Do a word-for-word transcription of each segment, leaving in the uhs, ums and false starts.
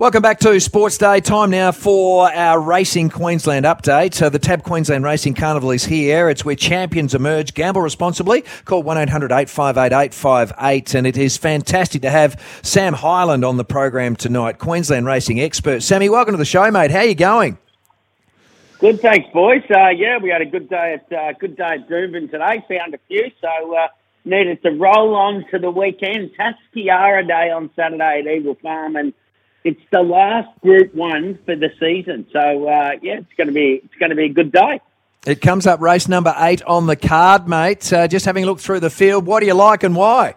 Welcome back to Sports Day. Time now for our Racing Queensland update. Uh, the Tab Queensland Racing Carnival is here. It's where champions emerge. Gamble responsibly. Call one eight hundred eight five eight eight five eight. And it is fantastic to have Sam Hyland on the program tonight, Queensland racing expert. Sammy, welcome to the show, mate. How are you going? Good, thanks, boys. Uh, yeah, we had a good day at uh, good day at Doomben today. Found a few, so uh, needed to roll on to the weekend. Tasquiara Day on Saturday at Eagle Farm, and it's the last Group One for the season. So uh, yeah, it's going to be it's going to be a good day. It comes up race number eight on the card, mate. Uh, just having a look through the field, what do you like and why?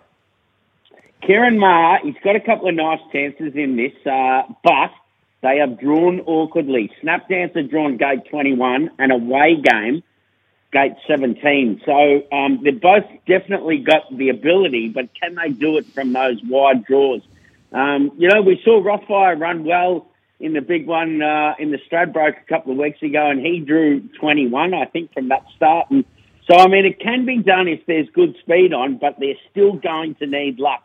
Kieran Maher, he's got a couple of nice chances in this, uh, but they have drawn awkwardly. Snapdance have drawn gate twenty-one, and Away Game gate seventeen. So um, they've both definitely got the ability, but can they do it from those wide draws? Um, you know, we saw Rothfire run well in the big one uh, in the Stradbroke a couple of weeks ago, and he drew twenty-one, I think, from that start. And so, I mean, it can be done if there's good speed on, but they're still going to need luck.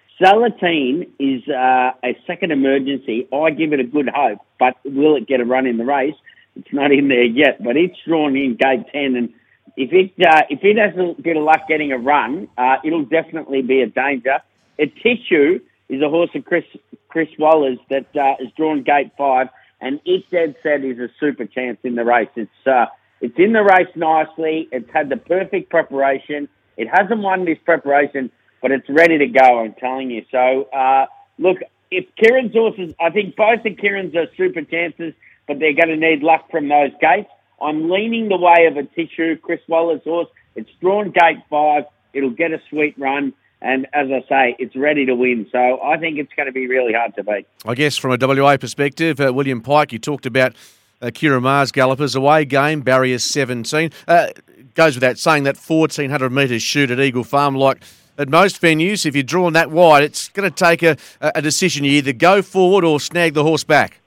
Salatine is uh, a second emergency. I give it a good hope, but will it get a run in the race? It's not in there yet, but it's drawn in gate ten, and if it uh, if it has a bit of luck getting a run, uh, it'll definitely be a danger. A Tissue is a horse of Chris Chris Waller's that uh, is drawn gate five, and it dead set is a super chance in the race. It's uh, it's in the race nicely. It's had the perfect preparation. It hasn't won this preparation, but it's ready to go, I'm telling you. So, uh, look, if Kieran's horses, I think both the Kieran's are super chances, but they're going to need luck from those gates. I'm leaning the way of A Tissue, Chris Waller's horse. It's drawn gate five. It'll get a sweet run. And as I say, it's ready to win. So I think it's going to be really hard to beat. I guess from a W A perspective, uh, William Pike, you talked about uh, Kieran Maher's gallopers. Away Game, barrier seventeen. Uh, goes without saying that fourteen hundred metres shoot at Eagle Farm, like at most venues, if you're drawn that wide, it's going to take a, a decision. You either go forward or snag the horse back.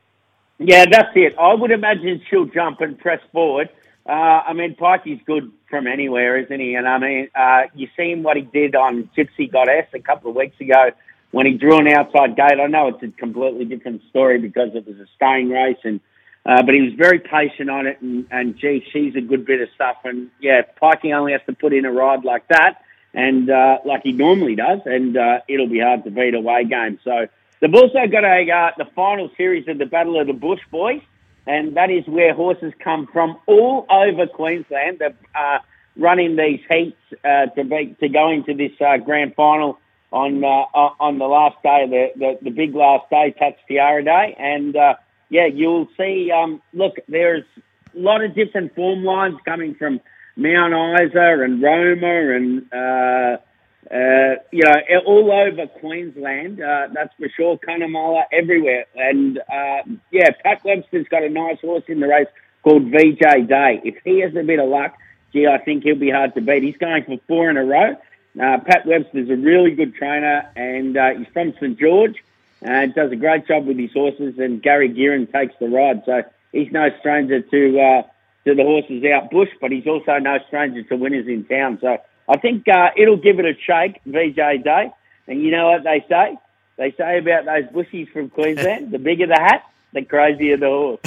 Yeah, that's it. I would imagine she'll jump and press forward. Uh, I mean, Pikey's good from anywhere, isn't he? And I mean, uh, you seen what he did on Gypsy Goddess a couple of weeks ago when he drew an outside gate. I know it's a completely different story because it was a staying race, and uh, but he was very patient on it. And, and gee, she's a good bit of stuff. And yeah, Pikey only has to put in a ride like that, and uh, like he normally does, and uh, it'll be hard to beat Away Game. So they've also got a uh, the final series of the Battle of the Bush, boys. And that is where horses come from all over Queensland. They're uh, running these heats uh, to be, to go into this uh, grand final on uh, on the last day, the, the, the big last day, Tasquiara Day. And, uh, yeah, you'll see, um, look, there's a lot of different form lines coming from Mount Isa and Roma and, uh, uh, you know, all over Queensland, uh, that's for sure. Cunnamulla, everywhere. And, uh, yeah, Pat Webster's got a nice horse in the race called V J Day. If he has a bit of luck, gee, I think he'll be hard to beat. He's going for four in a row. Uh, Pat Webster's a really good trainer, and uh, he's from St George and does a great job with his horses, and Gary Gearin takes the ride. So he's no stranger to, uh, to the horses out bush, but he's also no stranger to winners in town. So I think uh, it'll give it a shake, V J Day. And you know what they say? They say about those bushies from Queensland, the bigger the hat, the crazier the horse.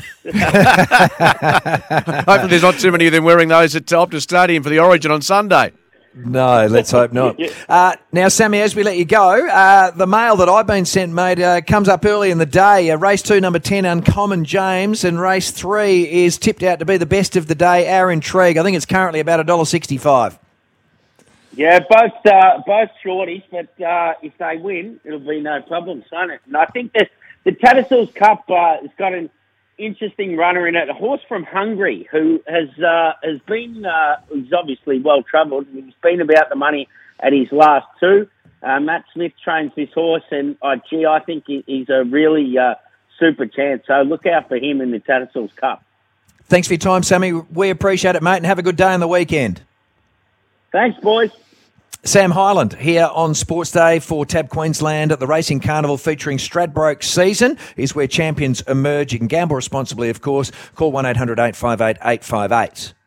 Hopefully there's not too many of them wearing those at Optus Stadium for the Origin on Sunday. No, let's hope not. Uh, now, Sammy, as we let you go, uh, the mail that I've been sent, mate, uh, comes up early in the day. Uh, race two, number ten, Uncommon James, and race three is tipped out to be the best of the day, Our Intrigue. I think it's currently about one dollar sixty-five. Yeah, both uh, both shorties, but uh, if they win, it'll be no problem, son. And I think that the Tattersalls Cup uh, has got an interesting runner in it, a horse from Hungary who has uh, has been, uh, he's obviously well travelled. He's been about the money at his last two. Uh, Matt Smith trains this horse, and uh, gee, I think he, he's a really uh, super chance. So look out for him in the Tattersalls Cup. Thanks for your time, Sammy. We appreciate it, mate, and have a good day on the weekend. Thanks, boys. Sam Hyland here on Sports Day for Tab Queensland at the Racing Carnival featuring Stradbroke season is where champions emerge. You can gamble responsibly, of course. Call one eight hundred eight five eight eight five eight.